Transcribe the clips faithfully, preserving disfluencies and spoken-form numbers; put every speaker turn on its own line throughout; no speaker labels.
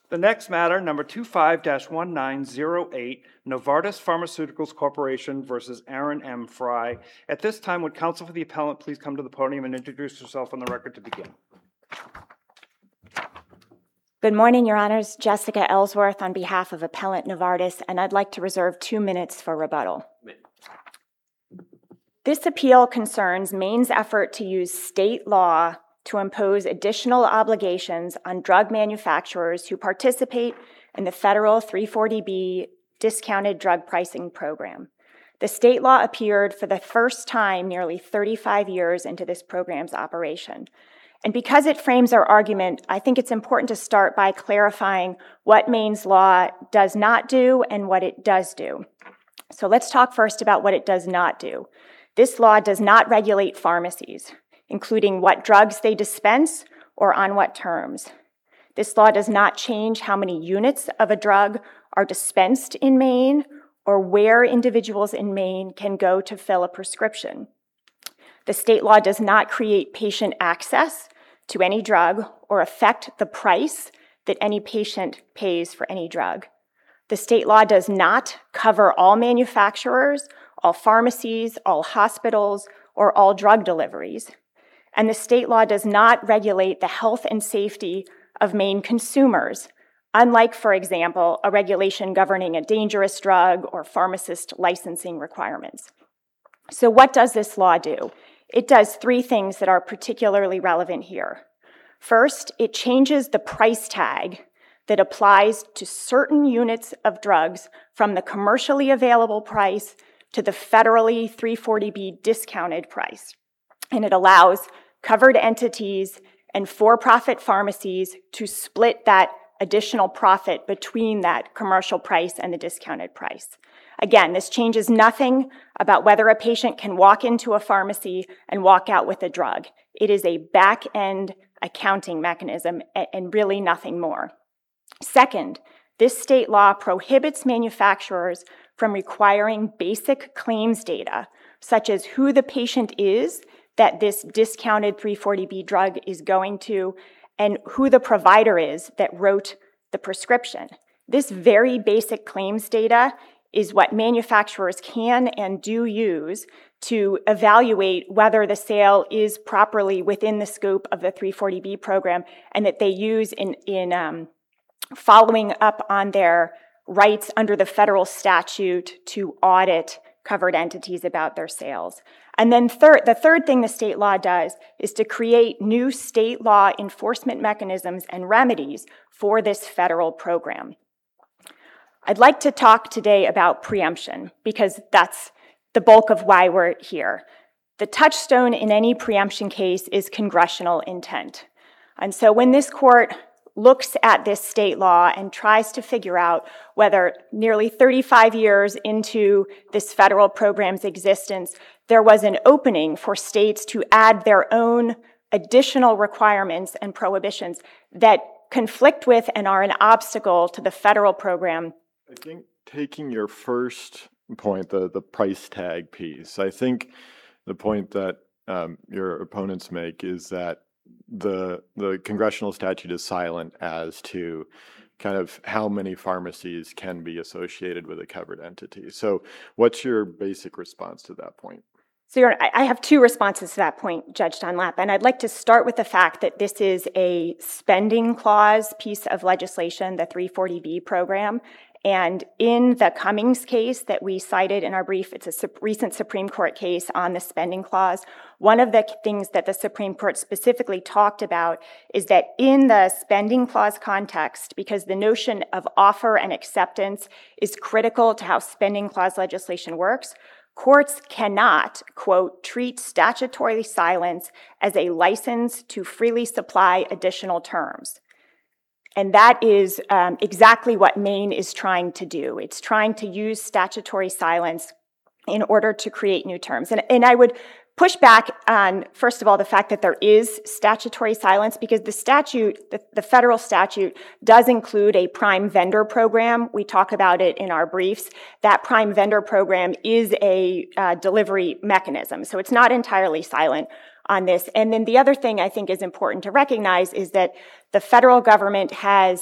The next matter, number twenty-five dash nineteen oh eight, Novartis Pharmaceuticals Corporation versus Aaron M. Fry. At this time, would counsel for the appellant please come to the podium and introduce herself on the record to begin?
Good morning, Your Honors. Jessica Ellsworth on behalf of Appellant Novartis, and I'd like to reserve two minutes for rebuttal. This appeal concerns Maine's effort to use state law to impose additional obligations on drug manufacturers who participate in the federal three forty B discounted drug pricing program. The state law appeared for the first time nearly thirty-five years into this program's operation. And because it frames our argument, I think it's important to start by clarifying what Maine's law does not do and what it does do. So let's talk first about what it does not do. This law does not regulate pharmacies, including what drugs they dispense or on what terms. This law does not change how many units of a drug are dispensed in Maine or where individuals in Maine can go to fill a prescription. The state law does not create patient access to any drug or affect the price that any patient pays for any drug. The state law does not cover all manufacturers, all pharmacies, all hospitals, or all drug deliveries. And the state law does not regulate the health and safety of Maine consumers, unlike, for example, a regulation governing a dangerous drug or pharmacist licensing requirements. So what does this law do? It does three things that are particularly relevant here. First, it changes the price tag that applies to certain units of drugs from the commercially available price to the federally three forty B discounted price. And it allows covered entities and for-profit pharmacies to split that additional profit between that commercial price and the discounted price. Again, this changes nothing about whether a patient can walk into a pharmacy and walk out with a drug. It is a back-end accounting mechanism and really nothing more. Second, this state law prohibits manufacturers from requiring basic claims data, such as who the patient is that this discounted three forty B drug is going to and who the provider is that wrote the prescription. This very basic claims data is what manufacturers can and do use to evaluate whether the sale is properly within the scope of the three forty B program and that they use in, in um, following up on their rights under the federal statute to audit covered entities about their sales. And then third, the third thing the state law does is to create new state law enforcement mechanisms and remedies for this federal program. I'd like to talk today about preemption because that's the bulk of why we're here. The touchstone in any preemption case is congressional intent. And so when this court looks at this state law and tries to figure out whether nearly thirty-five years into this federal program's existence, there was an opening for states to add their own additional requirements and prohibitions that conflict with and are an obstacle to the federal program.
I think taking your first point, the, the price tag piece, I think the point that um, your opponents make is that the the congressional statute is silent as to kind of how many pharmacies can be associated with a covered entity. So what's your basic response to that point?
So Your Honor, I have two responses to that point, Judge Dunlap, and I'd like to start with the fact that this is a spending clause piece of legislation, the three forty B program. And in the Cummings case that we cited in our brief, it's a su- recent Supreme Court case on the spending clause. One of the things that the Supreme Court specifically talked about is that in the spending clause context, because the notion of offer and acceptance is critical to how spending clause legislation works, courts cannot, quote, treat statutory silence as a license to freely supply additional terms. And that is um, exactly what Maine is trying to do. It's trying to use statutory silence in order to create new terms. And, and I would push back on, first of all, the fact that there is statutory silence, because the statute, the, the federal statute, does include a prime vendor program. We talk about it in our briefs. That prime vendor program is a uh, delivery mechanism, so it's not entirely silent on this. And then the other thing I think is important to recognize is that the federal government has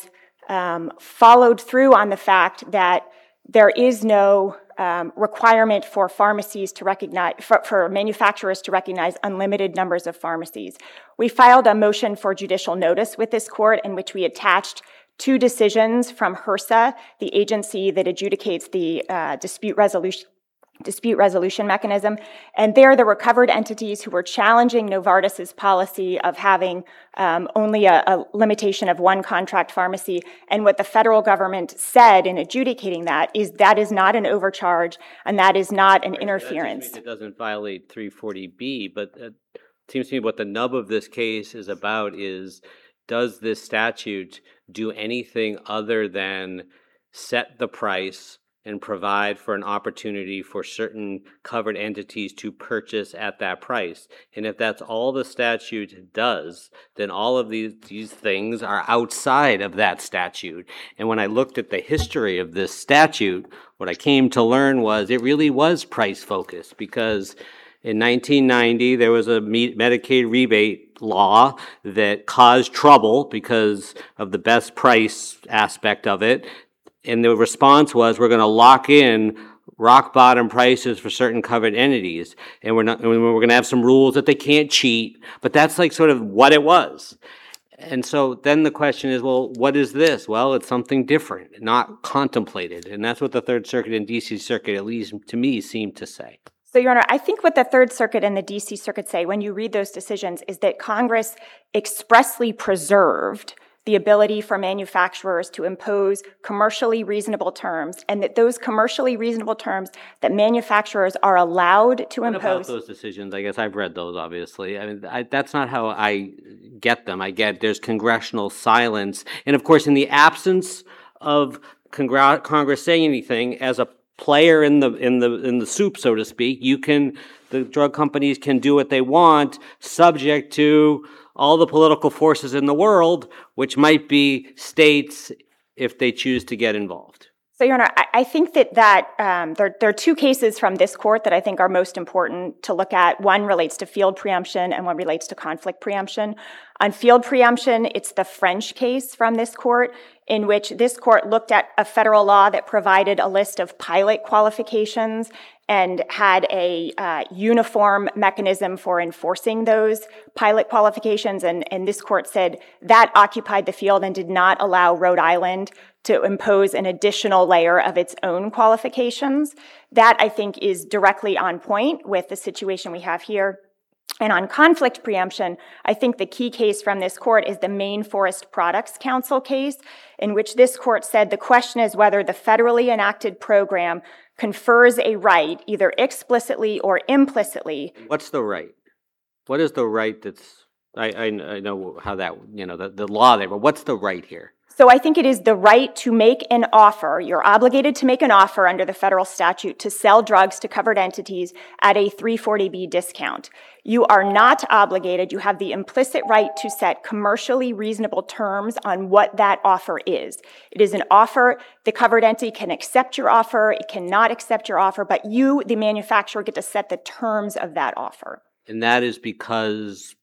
um, followed through on the fact that there is no um, requirement for pharmacies to recognize, for, for manufacturers to recognize unlimited numbers of pharmacies. We filed a motion for judicial notice with this court in which we attached two decisions from HRSA, the agency that adjudicates the uh, dispute resolution dispute resolution mechanism. And there, there were covered entities who were challenging Novartis's policy of having um, only a, a limitation of one contract pharmacy. And what the federal government said in adjudicating that is that is not an overcharge and that is not an
Right,
interference.
It doesn't violate three forty B, but it seems to me what the nub of this case is about is, does this statute do anything other than set the price and provide for an opportunity for certain covered entities to purchase at that price? And if that's all the statute does, then all of these, these things are outside of that statute. And when I looked at the history of this statute, what I came to learn was it really was price focused, because in nineteen ninety, there was a Medicaid rebate law that caused trouble because of the best price aspect of it. And the response was, we're going to lock in rock bottom prices for certain covered entities. And we're not, and we're going to have some rules that they can't cheat. But that's like sort of what it was. And so then the question is, well, what is this? Well, it's something different, not contemplated. And that's what the Third Circuit and D C Circuit, at least to me, seem to say.
So, Your Honor, I think what the Third Circuit and the D C Circuit say when you read those decisions is that Congress expressly preserved the ability for manufacturers to impose commercially reasonable terms, and that those commercially reasonable terms that manufacturers are allowed to
What
impose.
about those decisions? I guess I've read those, obviously. I mean, I, that's not how I get them. I get there's congressional silence. And of course, in the absence of Congre- Congress saying anything, as a player in the in the in the soup, so to speak, you can the drug companies can do what they want, subject to all the political forces in the world, which might be states if they choose to get involved.
So, Your Honor, I, I think that, that um, there, there are two cases from this court that I think are most important to look at. One relates to field preemption and one relates to conflict preemption. On field preemption, it's the French case from this court, in which this court looked at a federal law that provided a list of pilot qualifications and had a uh, uniform mechanism for enforcing those pilot qualifications. And, and this court said that occupied the field and did not allow Rhode Island to impose an additional layer of its own qualifications. That, I think, is directly on point with the situation we have here. And on conflict preemption, I think the key case from this court is the Maine Forest Products Council case, in which this court said the question is whether the federally enacted program confers a right, either explicitly or implicitly.
What's the right? What is the right that's, I, I, I know how that, you know, the, the law there, but what's the right here?
So I think it is the right to make an offer. You're obligated to make an offer under the federal statute to sell drugs to covered entities at a three forty B discount. You are not obligated. You have the implicit right to set commercially reasonable terms on what that offer is. It is an offer. The covered entity can accept your offer. It cannot accept your offer, but you, the manufacturer, get to set the terms of that offer.
And that is because,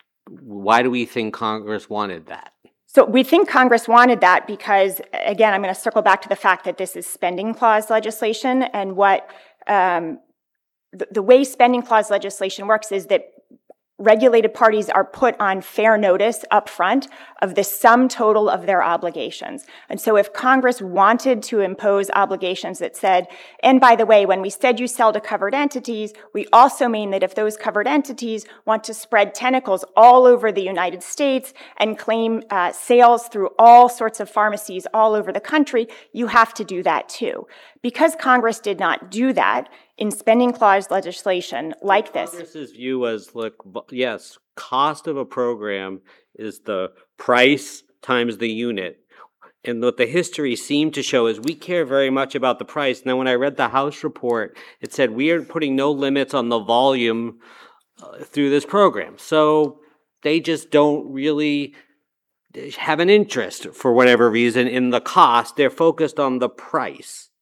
why do we think Congress wanted that?
So we think Congress wanted that because, again, I'm going to circle back to the fact that this is spending clause legislation, and what um, the, the way spending clause legislation works is that regulated parties are put on fair notice up front of the sum total of their obligations. And so if Congress wanted to impose obligations that said, and by the way, when we said you sell to covered entities, we also mean that if those covered entities want to spread tentacles all over the United States and claim uh, sales through all sorts of pharmacies all over the country, you have to do that too. Because Congress did not do that in spending clause legislation like this.
Congress's view was, look, yes, cost of a program is the price times the unit. And what the history seemed to show is we care very much about the price. Now, when I read the House report, it said we are putting no limits on the volume uh, through this program. So they just don't really have an interest, for whatever reason, in the cost. They're focused on the price.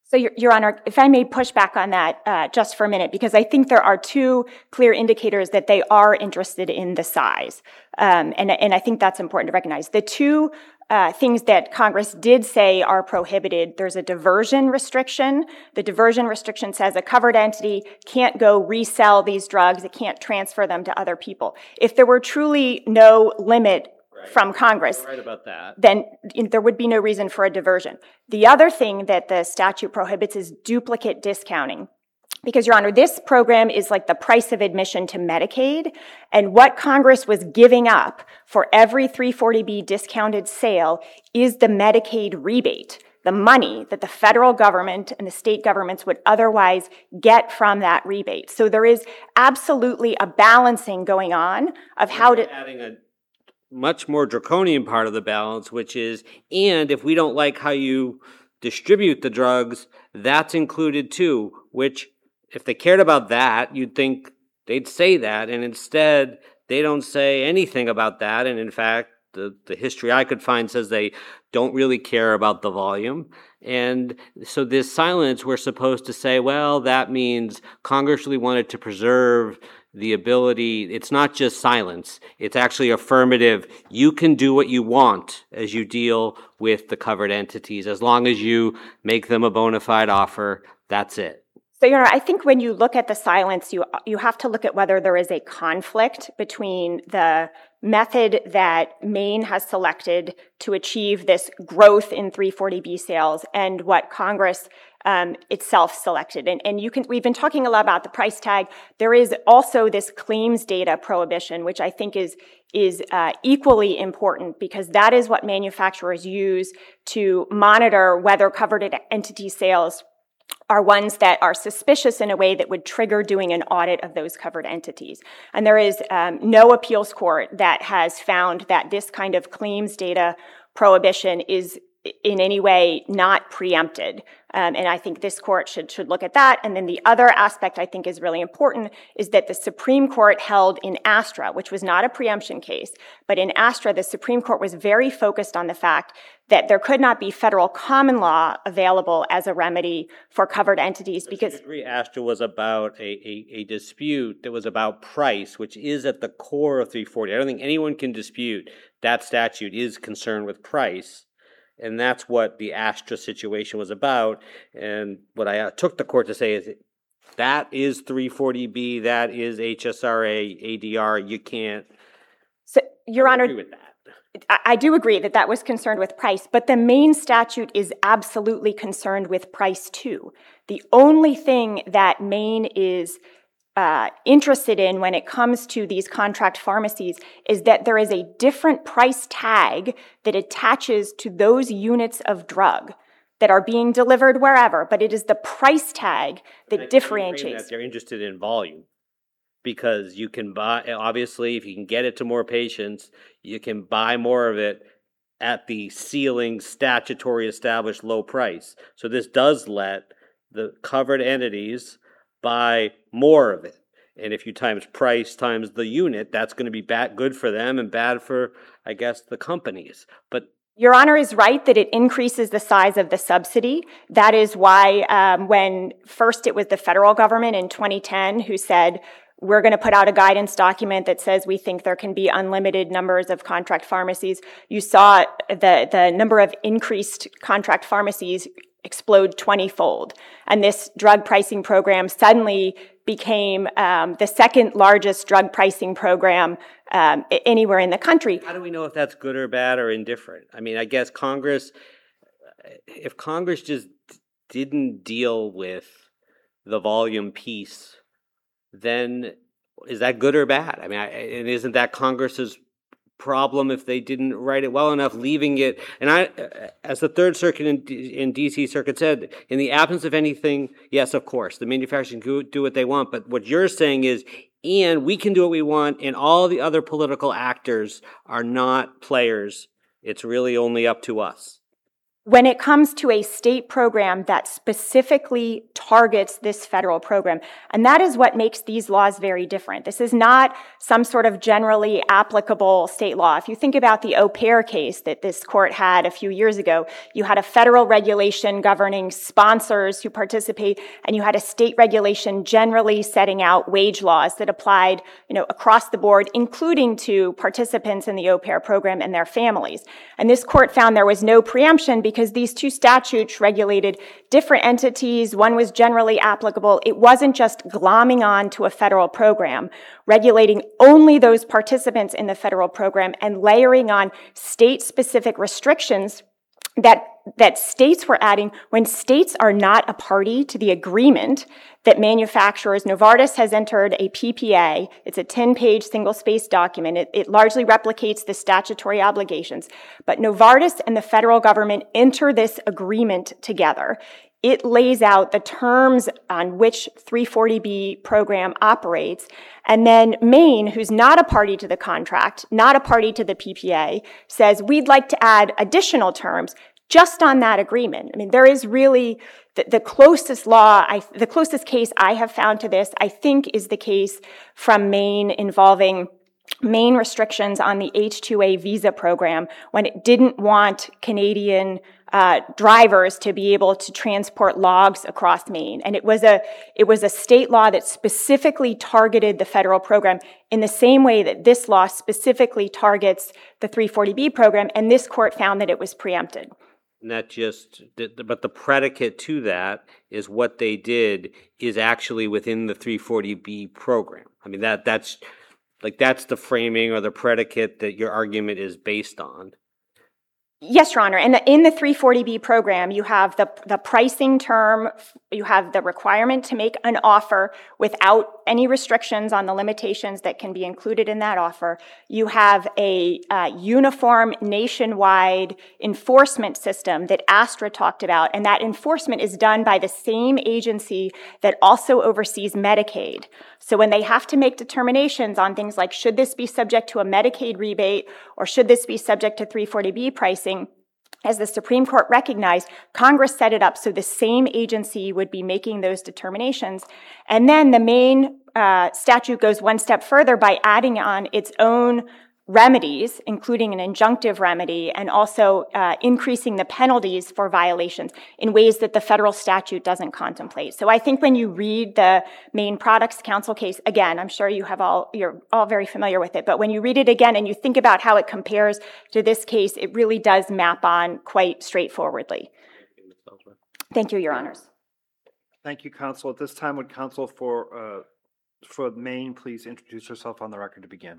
So, Your, Your Honor, if I may push back on that uh, just for a minute, because I think there are two clear indicators that they are interested in the size. Um, and, and I think that's important to recognize. The two uh, things that Congress did say are prohibited, there's a diversion restriction. The diversion restriction says a covered entity can't go resell these drugs. It can't transfer them to other people. If there were truly no limit
Right.
from Congress,
You're right about that.
then there would be no reason for a diversion. The other thing that the statute prohibits is duplicate discounting. Because, Your Honor, this program is like the price of admission to Medicaid, and what Congress was giving up for every three forty B discounted sale is the Medicaid rebate, the money that the federal government and the state governments would otherwise get from that rebate. So there is absolutely a balancing going on of how to...
Adding a much more draconian part of the balance, which is, and if we don't like how you distribute the drugs, that's included too, which if they cared about that, you'd think they'd say that, and instead they don't say anything about that, and in fact, the, the history I could find says they don't really care about the volume. And so this silence, we're supposed to say, well, that means Congress really wanted to preserve the ability, it's not just silence, it's actually affirmative. You can do what you want as you deal with the covered entities. As long as you make them a bona fide offer, that's it.
So, Your Honor, I think when you look at the silence, you you have to look at whether there is a conflict between the method that Maine has selected to achieve this growth in three forty B sales and what Congress um, itself selected. And, and you can, we've been talking a lot about the price tag. There is also this claims data prohibition, which I think is is uh, equally important because that is what manufacturers use to monitor whether covered entity sales are ones that are suspicious in a way that would trigger doing an audit of those covered entities. And there is um, no appeals court that has found that this kind of claims data prohibition is in any way not preempted. Um, and I think this court should, should look at that. And then the other aspect I think is really important is that the Supreme Court held in Astra, which was not a preemption case, but in Astra, the Supreme Court was very focused on the fact that there could not be federal common law available as a remedy for covered entities because...
I agree Astra was about a, a, a dispute that was about price, which is at the core of three forty. I don't think anyone can dispute that statute is concerned with price. And that's what the Astra situation was about. And what I took the court to say is that is three forty B, that is H S R A, A D R. You can't.
So, Your Honor,
agree with that.
I do agree that that was concerned with price, but the Maine statute is absolutely concerned with price too. The only thing that Maine is uh, interested in when it comes to these contract pharmacies is that there is a different price tag that attaches to those units of drug that are being delivered wherever, but it is the price tag that differentiates.
That they're interested in volume. Because you can buy, obviously, if you can get it to more patients, you can buy more of it at the ceiling statutory established low price. So this does let the covered entities buy more of it. And if you times price times the unit, that's going to be bad, good for them and bad for, I guess, the companies. But
Your Honor is right that it increases the size of the subsidy. That is why um, when first it was the federal government in twenty ten who said, we're going to put out a guidance document that says we think there can be unlimited numbers of contract pharmacies. You saw the, the number of increased contract pharmacies explode twenty-fold. And this drug pricing program suddenly became um, the second largest drug pricing program um, anywhere in the country.
How do we know if that's good or bad or indifferent? I mean, I guess Congress, if Congress just didn't deal with the volume piece, then is that good or bad? I mean, I, and isn't that Congress's problem if they didn't write it well enough, leaving it? And I, as the Third Circuit in, in D C Circuit said, in the absence of anything, yes, of course, the manufacturers can do what they want. But what you're saying is, and we can do what we want, and all the other political actors are not players. It's really only up to us.
when it comes to a state program that specifically targets this federal program. And that is what makes these laws very different. This is not some sort of generally applicable state law. If you think about the au pair case that this court had a few years ago, you had a federal regulation governing sponsors who participate, and you had a state regulation generally setting out wage laws that applied, you know, across the board, including to participants in the au pair program and their families. And this court found there was no preemption because because these two statutes regulated different entities. One was generally applicable. It wasn't just glomming on to a federal program, regulating only those participants in the federal program and layering on state-specific restrictions that that states were adding when states are not a party to the agreement that manufacturers, Novartis has entered a P P A. It's a ten-page single-spaced document. It, it largely replicates the statutory obligations. But Novartis and the federal government enter this agreement together. It lays out the terms on which three forty B program operates. And then Maine, who's not a party to the contract, not a party to the P P A, says, we'd like to add additional terms just on that agreement. I mean, there is really the, the closest law, I, the closest case I have found to this, I think, is the case from Maine involving Maine restrictions on the H two A visa program when it didn't want Canadian uh, drivers to be able to transport logs across Maine. And it was a it was a state law that specifically targeted the federal program in the same way that this law specifically targets the three forty B program, and this court found that it was preempted.
And that just, but the predicate to that is what they did is actually within the three forty B program. I mean, that that's like that's the framing or the predicate that your argument is based on.
Yes, Your Honor. And in the three forty B program, you have the, the pricing term, you have the requirement to make an offer without any restrictions on the limitations that can be included in that offer. You have a uh, uniform nationwide enforcement system that Astra talked about, and that enforcement is done by the same agency that also oversees Medicaid. So when they have to make determinations on things like, should this be subject to a Medicaid rebate or should this be subject to three forty B pricing, as the Supreme Court recognized, Congress set it up so the same agency would be making those determinations. And then the Maine uh, statute goes one step further by adding on its own remedies, including an injunctive remedy, and also uh, increasing the penalties for violations in ways that the federal statute doesn't contemplate. So I think when you read the Maine Products Council case, again, I'm sure you have all, you're all very familiar with it, but when you read it again and you think about how it compares to this case, it really does map on quite straightforwardly. Thank you, Your Honors.
Thank you, counsel. At this time, would counsel for, uh, for Maine please introduce herself on the record to begin?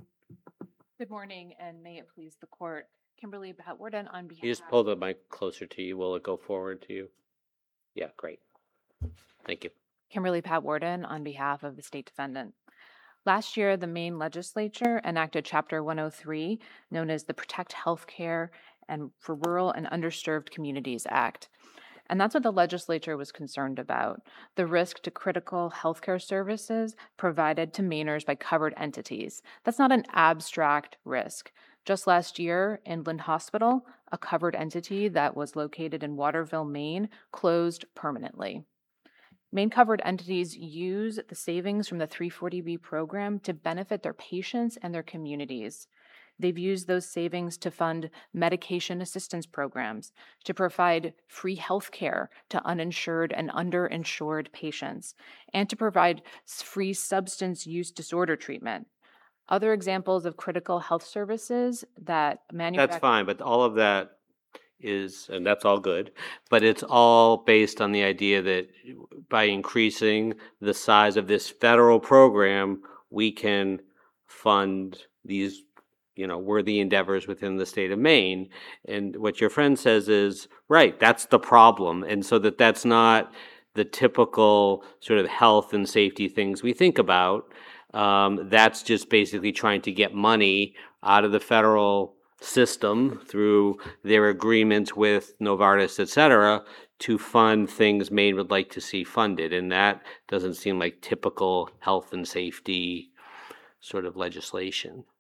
Good morning, and may it please the court. Kimberly Pat-Worden on behalf.
You just pull the mic closer to you. Will it go forward to you? Yeah, great. Thank you.
Kimberly Pat-Worden on behalf of the state defendant. Last year, the Maine legislature enacted Chapter one oh three, known as the Protect Healthcare and for Rural and Underserved Communities Act. And that's what the legislature was concerned about, the risk to critical healthcare services provided to Mainers by covered entities. That's not an abstract risk. Just last year, Inland Hospital, a covered entity that was located in Waterville, Maine, closed permanently. Maine covered entities use the savings from the three forty B program to benefit their patients and their communities. They've used those savings to fund medication assistance programs, to provide free health care to uninsured and underinsured patients, and to provide free substance use disorder treatment. Other examples of critical health services that manufacturers...
That's fine, but all of that is, and that's all good, but it's all based on the idea that by increasing the size of this federal program, we can fund these you know, worthy endeavors within the state of Maine. And what your friend says is, right, that's the problem. And so that that's not the typical sort of health and safety things we think about. Um, that's just basically trying to get money out of the federal system through their agreements with Novartis, et cetera, to fund things Maine would like to see funded. And that doesn't seem like typical health and safety sort of legislation.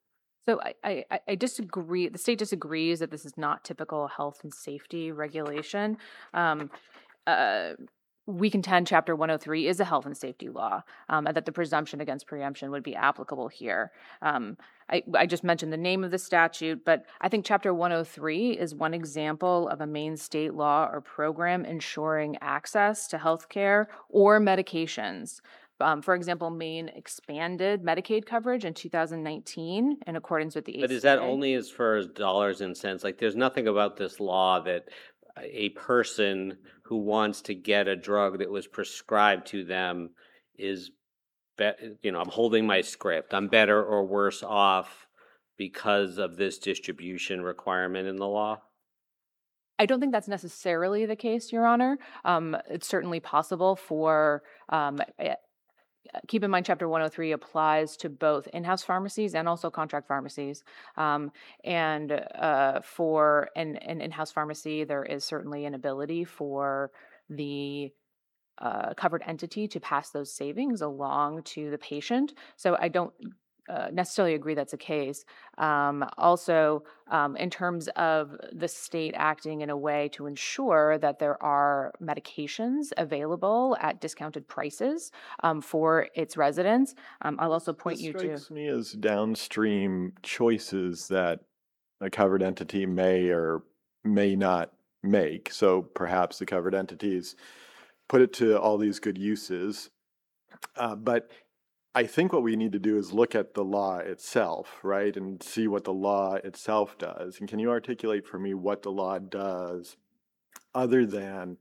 So I, I, I- I disagree. The state disagrees that this is not typical health and safety regulation. Um, uh, we contend Chapter one oh three is a health and safety law, um, and that the presumption against preemption would be applicable here. Um, I, I just mentioned the name of the statute, but I think Chapter one oh three is one example of a Maine state law or program ensuring access to health care or medications. Um, for example, Maine expanded Medicaid coverage in two thousand nineteen in accordance with the A C A.
But is that only as far as dollars and cents? Like, there's nothing about this law that a person who wants to get a drug that was prescribed to them is, be, you know, I'm holding my script. I'm better or worse off because of this distribution requirement in the law?
I don't think that's necessarily the case, Your Honor. Um, it's certainly possible for, um, eh, keep in mind, Chapter one oh three applies to both in-house pharmacies and also contract pharmacies. Um, and uh, for an, an in-house pharmacy, there is certainly an ability for the uh, covered entity to pass those savings along to the patient. So I don't uh, necessarily agree that's a case. Um, also, um, in terms of the state acting in a way to ensure that there are medications available at discounted prices um, for its residents, um, I'll also point
This
you to.
strikes me as downstream choices that a covered entity may or may not make. So perhaps the covered entities put it to all these good uses. Uh, but I think what we need to do is look at the law itself, right, and see what the law itself does. And can you articulate for me what the law does other than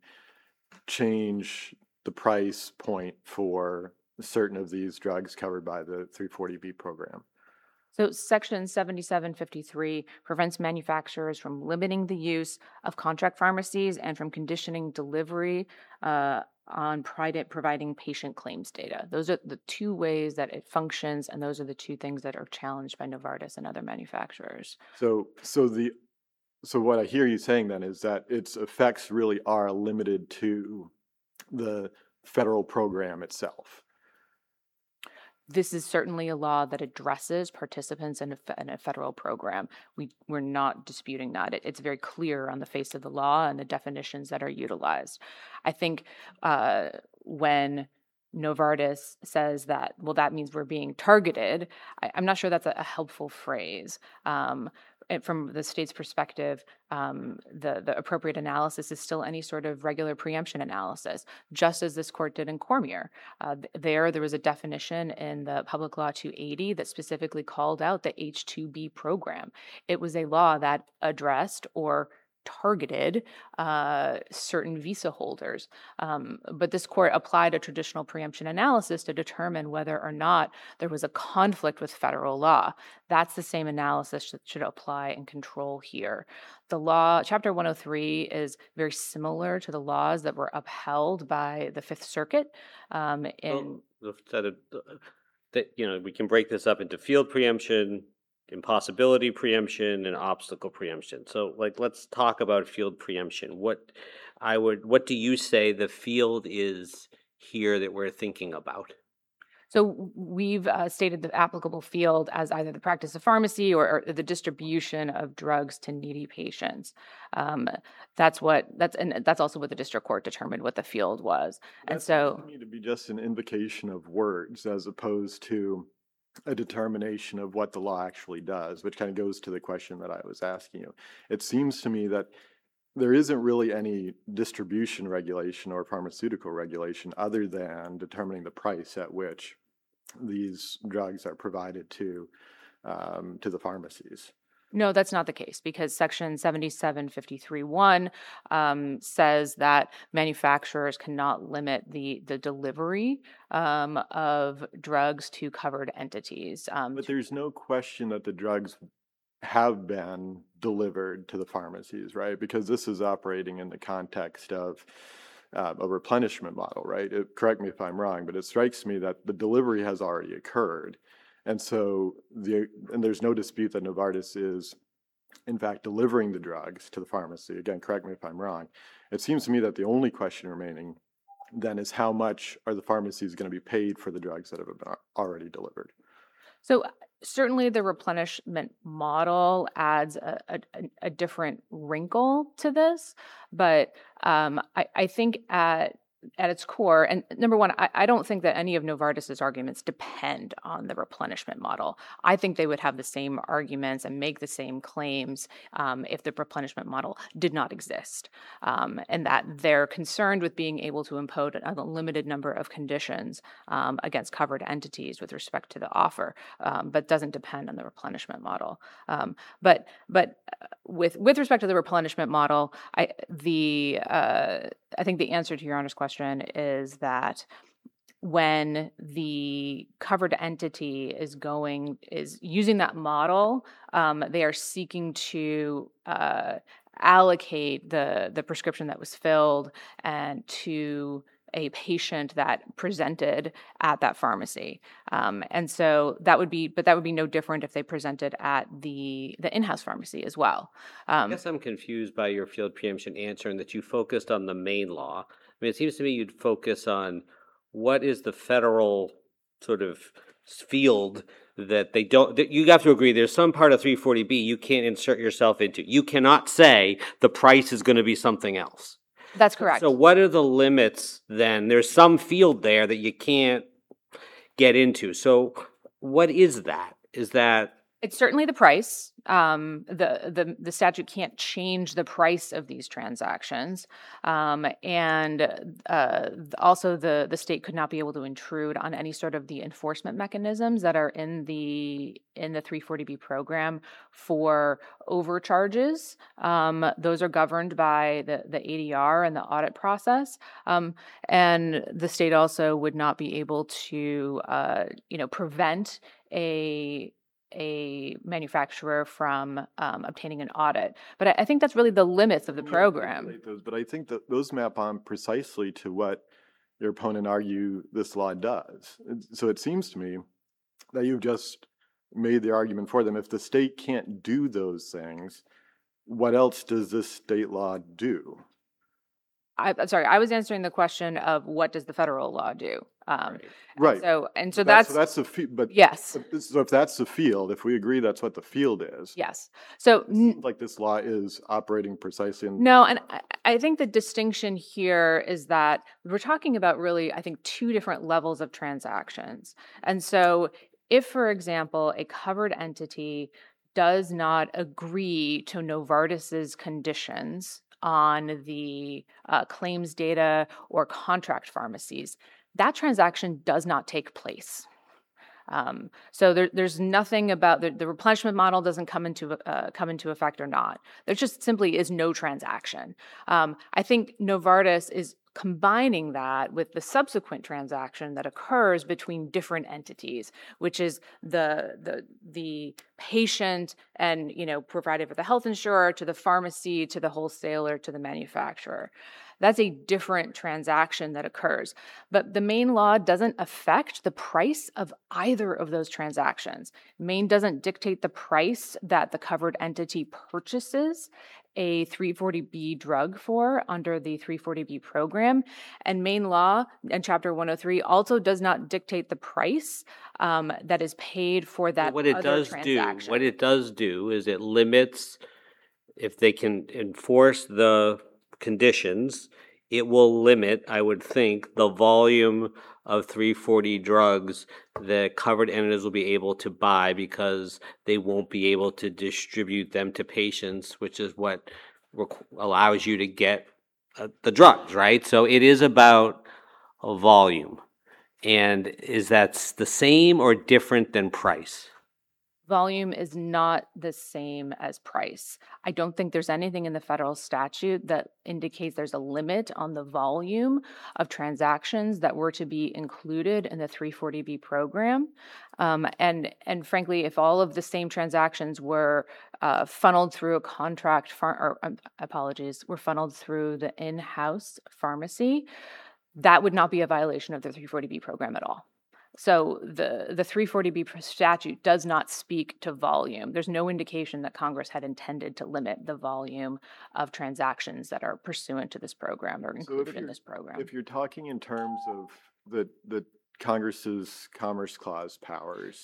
change the price point for certain of these drugs covered by the three forty B program?
So Section seventy-seven fifty-three prevents manufacturers from limiting the use of contract pharmacies and from conditioning delivery uh, on private providing patient claims data. Those are the two ways that it functions, and those are the two things that are challenged by Novartis and other manufacturers.
So, so the so what I hear you saying then is that its effects really are limited to the federal program itself.
This is certainly a law that addresses participants in a, fe- in a federal program. We, we're not disputing that. It, it's very clear on the face of the law and the definitions that are utilized. I think uh, when Novartis says that, well, that means we're being targeted, I, I'm not sure that's a, a helpful phrase. Um, and from the state's perspective, um, the, the appropriate analysis is still any sort of regular preemption analysis, just as this court did in Cormier. Uh, there, there was a definition in the Public Law two eighty that specifically called out the H two B program. It was a law that addressed or targeted uh, certain visa holders. Um, but this court applied a traditional preemption analysis to determine whether or not there was a conflict with federal law. That's the same analysis that should apply and control here. The law, Chapter one oh three, is very similar to the laws that were upheld by the Fifth Circuit um, in.
Well, that, uh, that, you know, we can break this up into field preemption, impossibility preemption, and obstacle preemption. So, like, let's talk about field preemption. What I would, what do you say the field is here that we're thinking about?
So we've uh, stated the applicable field as either the practice of pharmacy or, or the distribution of drugs to needy patients. Um, that's what that's and that's also what the district court determined what the field was.
That
and so,
seems to me to be just an invocation of words as opposed to a determination of what the law actually does, which kind of goes to the question that I was asking you. It seems to me that there isn't really any distribution regulation or pharmaceutical regulation other than determining the price at which these drugs are provided to um, to the pharmacies.
No, that's not the case, because Section seventy-seven fifty-three one um, says that manufacturers cannot limit the the delivery um, of drugs to covered entities. Um,
But there's no question that the drugs have been delivered to the pharmacies, right? Because this is operating in the context of uh, a replenishment model, right? It, correct me if I'm wrong, but it strikes me that the delivery has already occurred. And so the and there's no dispute that Novartis is, in fact, delivering the drugs to the pharmacy. Again, correct me if I'm wrong. It seems to me that the only question remaining then is how much are the pharmacies going to be paid for the drugs that have been already delivered?
So certainly the replenishment model adds a, a, a different wrinkle to this, but um, I, I think at at its core, and number one, I, I don't think that any of Novartis's arguments depend on the replenishment model. I think they would have the same arguments and make the same claims um, if the replenishment model did not exist, um, and that they're concerned with being able to impose a limited number of conditions um, against covered entities with respect to the offer, um, but doesn't depend on the replenishment model. Um, but but with with respect to the replenishment model, I the uh, I think the answer to your Honor's question is that when the covered entity is going is using that model, um, they are seeking to uh, allocate the the prescription that was filled and to a patient that presented at that pharmacy. Um, and so that would be, but that would be no different if they presented at the, the in-house pharmacy as well.
I
Um,
guess I'm confused by your field preemption answer and that you focused on the main law. I mean, it seems to me you'd focus on what is the federal sort of field that they don't, that you have to agree there's some part of three forty B you can't insert yourself into. You cannot say the price is going to be something else.
that's correct.
So what are the limits then? There's some field there that you can't get into. So what is that? Is that
It's certainly the price. Um, the, the the statute can't change the price of these transactions, um, and uh, also the the state could not be able to intrude on any sort of the enforcement mechanisms that are in the in the three forty B program for overcharges. Um, those are governed by the the A D R and the audit process, um, and the state also would not be able to uh, you know prevent a a manufacturer from um, obtaining an audit. But I, I think that's really the limits of the
We
program.
regulate those, but I think that those map on precisely to what your opponent argue this law does. And so it seems to me that you've just made the argument for them. If the state can't do those things, what else does this state law do?
I, I'm sorry, I was answering the question of what does the federal law do? Um, and
Right.
So and so
But
that's,
so that's the fe- but
yes,
but this- so if that's the field, if we agree that's what the field is,
yes. So
it
n-
seems like this law is operating precisely in
No, and I, I think the distinction here is that we're talking about really, I think, two different levels of transactions. And so, if, for example, a covered entity does not agree to Novartis's conditions on the uh, claims data or contract pharmacies, that transaction does not take place. Um, so there, there's nothing about the, the replenishment model doesn't come into uh, come into effect or not. There just simply is no transaction. Um, I think Novartis is combining that with the subsequent transaction that occurs between different entities, which is the the the patient and you know provided for the health insurer to the pharmacy to the wholesaler to the manufacturer. That's a different transaction that occurs. But the Maine law doesn't affect the price of either of those transactions. Maine doesn't dictate the price that the covered entity purchases a three forty B drug for under the three forty B program. And Maine law and Chapter one oh three also does not dictate the price um, that is paid for that
what it
other
does do?
transaction.
What it does do is it limits, if they can enforce the conditions, it will limit, I would think, the volume of three forty drugs that covered entities will be able to buy because they won't be able to distribute them to patients, which is what requ- allows you to get uh, the drugs, right? So it is about a volume. And is that the same or different than price?
Volume is not the same as price. I don't think there's anything in the federal statute that indicates there's a limit on the volume of transactions that were to be included in the three forty B program. Um, and, and frankly, if all of the same transactions were uh, funneled through a contract, phar- or um, apologies, were funneled through the in-house pharmacy, that would not be a violation of the three forty B program at all. So the, the three forty B statute does not speak to volume. There's no indication that Congress had intended to limit the volume of transactions that are pursuant to this program or
So if
included in
you're-
this program.
If you're talking in terms of the, the Congress's Commerce Clause powers,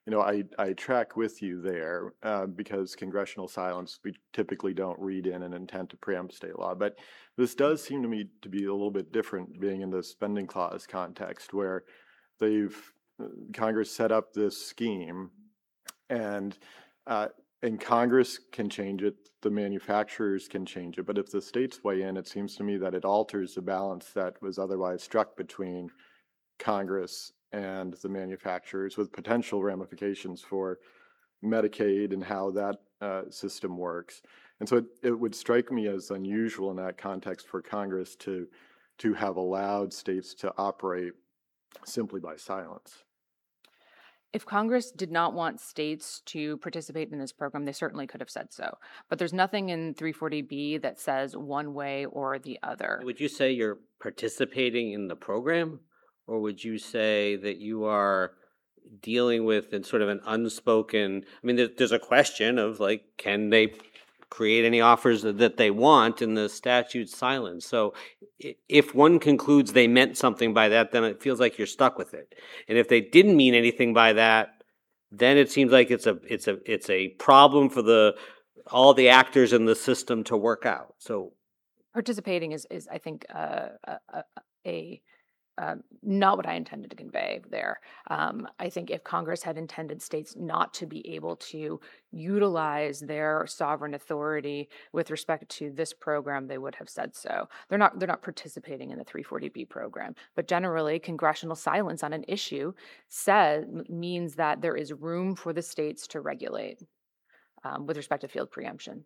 you know, I, I track with you there uh, because congressional silence, we typically don't read in an intent to preempt state law. But this does seem to me to be a little bit different being in the spending clause context where they've, Congress set up this scheme and uh, and Congress can change it, the manufacturers can change it, but if the states weigh in, it seems to me that it alters the balance that was otherwise struck between Congress and the manufacturers, with potential ramifications for Medicaid and how that uh, system works. And so it, it would strike me as unusual in that context for Congress to to have allowed states to operate simply by silence.
If Congress did not want states to participate in this program, they certainly could have said so. But there's nothing in three forty B that says one way or the other.
Would you say you're participating in the program, or would you say that you are dealing with in sort of an unspoken, I mean, there, there's a question of like, can they create any offers that they want in the statute's silence? So if one concludes they meant something by that, then it feels like you're stuck with it. And if they didn't mean anything by that, then it seems like it's a it's a it's a problem for the all the actors in the system to work out. So
participating is is I think uh, a, a Uh, not what I intended to convey there. Um, I think if Congress had intended states not to be able to utilize their sovereign authority with respect to this program, they would have said so. They're not. They're not participating in the three forty B program. But generally, congressional silence on an issue says means that there is room for the states to regulate um, with respect to field preemption.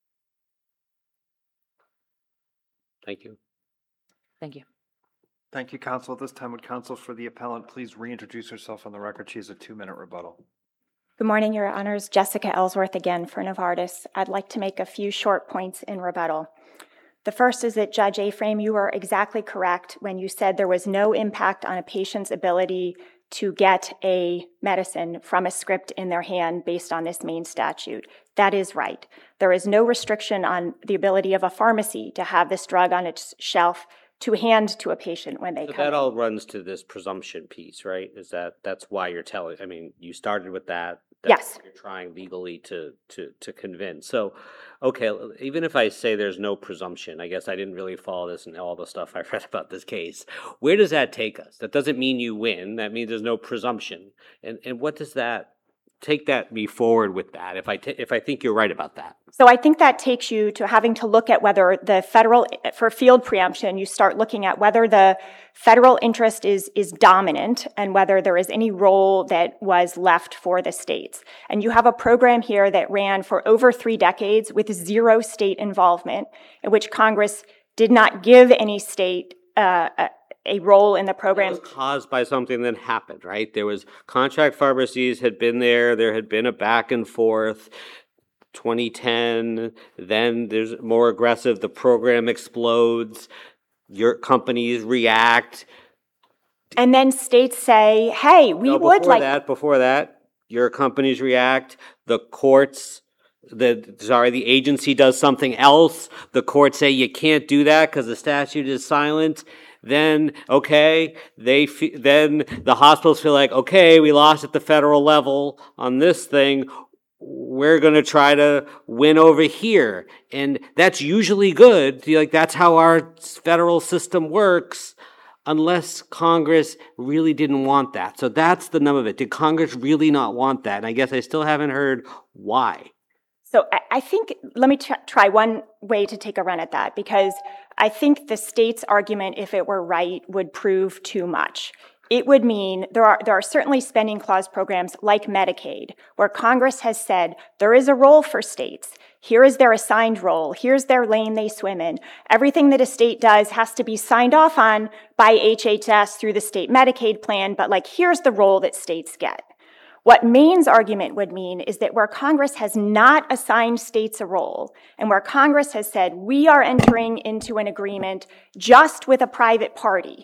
Thank you.
Thank you.
Thank you, counsel. At this time, would counsel for the appellant please reintroduce herself on the record? She has a two-minute rebuttal.
Good morning, Your Honors. Jessica Ellsworth again for Novartis. I'd like to make a few short points in rebuttal. The first is that Judge Aframe, you were exactly correct when you said there was no impact on a patient's ability to get a medicine from a script in their hand based on this Maine statute. That is right. There is no restriction on the ability of a pharmacy to have this drug on its shelf to hand to a patient when they
So
come
that
in.
all runs to this presumption piece, right? Is that that's why you're telling? I mean, you started with that. That's
Yes.
what you're trying legally to to to convince. So, okay, even if I say there's no presumption, I guess I didn't really follow this and all the stuff I read about this case. Where does that take us? That doesn't mean you win. That means there's no presumption. And and what does that? Take that me forward with that if I t- if I think you're right about that.
So I think that takes you to having to look at whether the federal, for field preemption, you start looking at whether the federal interest is, is dominant and whether there is any role that was left for the states. And you have a program here that ran for over three decades with zero state involvement, in which Congress did not give any state uh, a, a role in the program.
It was caused by something that happened, right? There was contract pharmacies had been there. There had been a back and forth. twenty ten, then there's more aggressive. The program explodes. Your companies react.
And then states say, hey, we
no,
would
before
like...
that, before that, your companies react. The courts, the sorry, the agency does something else. The courts say you can't do that because the statute is silent. Then, okay, they f- then the hospitals feel like, okay, we lost at the federal level on this thing. We're going to try to win over here. And that's usually good. Like, that's how our federal system works, unless Congress really didn't want that. So that's the nub of it. Did Congress really not want that? And I guess I still haven't heard why.
So I, I think, let me t- try one way to take a run at that, because I think the state's argument, if it were right, would prove too much. It would mean there are there are certainly spending clause programs like Medicaid, where Congress has said there is a role for states. Here is their assigned role. Here's their lane they swim in. Everything that a state does has to be signed off on by H H S through the state Medicaid plan, but like, here's the role that states get. What Maine's argument would mean is that where Congress has not assigned states a role, and where Congress has said we are entering into an agreement just with a private party,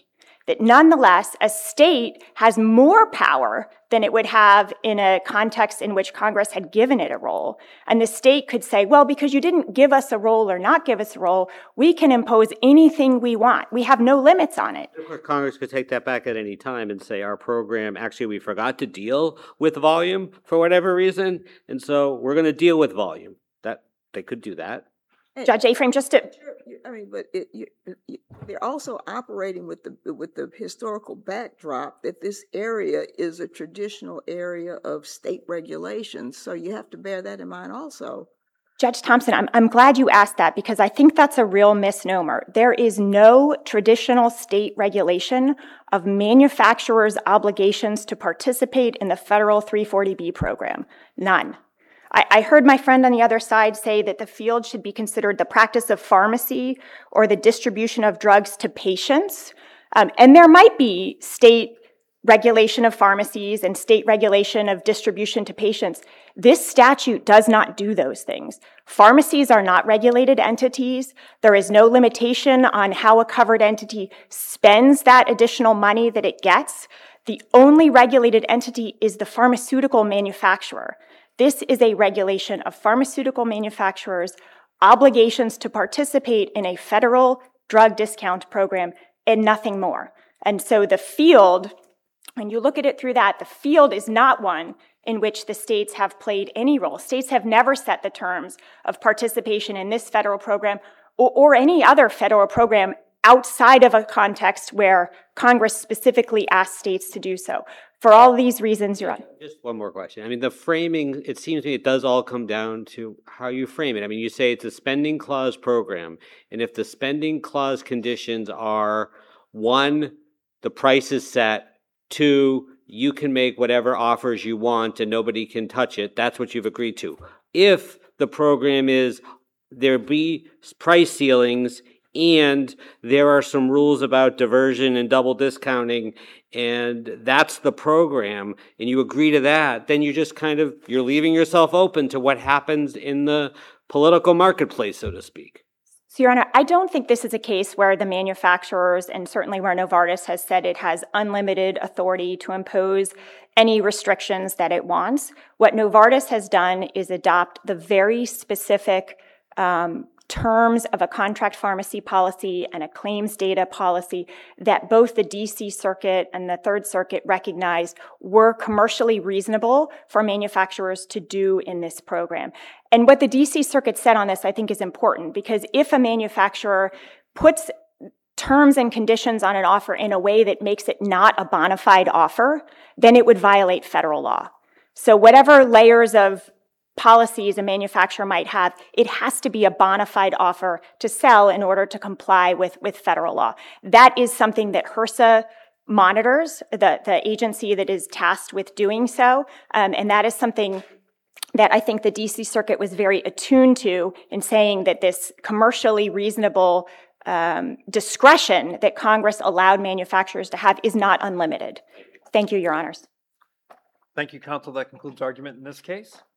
that nonetheless, a state has more power than it would have in a context in which Congress had given it a role. And the state could say, well, because you didn't give us a role or not give us a role, we can impose anything we want. We have no limits on it.
Of course, Congress could take that back at any time and say our program, actually, we forgot to deal with volume for whatever reason, and so we're going to deal with volume. That they could do that.
Judge Aframe, just to...
Sure, you- I mean, but it, you, you, they're also operating with the with the historical backdrop that this area is a traditional area of state regulations. So you have to bear that in mind also.
Judge Thompson, I'm, I'm glad you asked that because I think that's a real misnomer. There is no traditional state regulation of manufacturers' obligations to participate in the federal three forty B program. None. I, I heard my friend on the other side say that the field should be considered the practice of pharmacy or the distribution of drugs to patients. Um, and there might be state regulation of pharmacies and state regulation of distribution to patients. This statute does not do those things. Pharmacies are not regulated entities. There is no limitation on how a covered entity spends that additional money that it gets. The only regulated entity is the pharmaceutical manufacturer. This is a regulation of pharmaceutical manufacturers' obligations to participate in a federal drug discount program and nothing more. And so the field, when you look at it through that, the field is not one in which the states have played any role. States have never set the terms of participation in this federal program or, or any other federal program outside of a context where Congress specifically asked states to do so. For all these reasons, Your Honor.
Just one more question. I mean, the framing, it seems to me it does all come down to how you frame it. I mean, you say it's a spending clause program, and if the spending clause conditions are, one, the price is set, two, you can make whatever offers you want and nobody can touch it, that's what you've agreed to. If the program is there be price ceilings and there are some rules about diversion and double discounting, and that's the program, and you agree to that, then you just kind of, you're leaving yourself open to what happens in the political marketplace, so to speak.
So, Your Honor, I don't think this is a case where the manufacturers, and certainly where Novartis has said it has unlimited authority to impose any restrictions that it wants. What Novartis has done is adopt the very specific um, terms of a contract pharmacy policy and a claims data policy that both the D C Circuit and the Third Circuit recognized were commercially reasonable for manufacturers to do in this program. And what the D C Circuit said on this, I think, is important because if a manufacturer puts terms and conditions on an offer in a way that makes it not a bona fide offer, then it would violate federal law. So whatever layers of policies a manufacturer might have, it has to be a bona fide offer to sell in order to comply with, with federal law. That is something that HRSA monitors, the, the agency that is tasked with doing so, um, and that is something that I think the D C Circuit was very attuned to in saying that this commercially reasonable um, discretion that Congress allowed manufacturers to have is not unlimited. Thank you, Your Honors.
Thank you, counsel. That concludes argument in this case.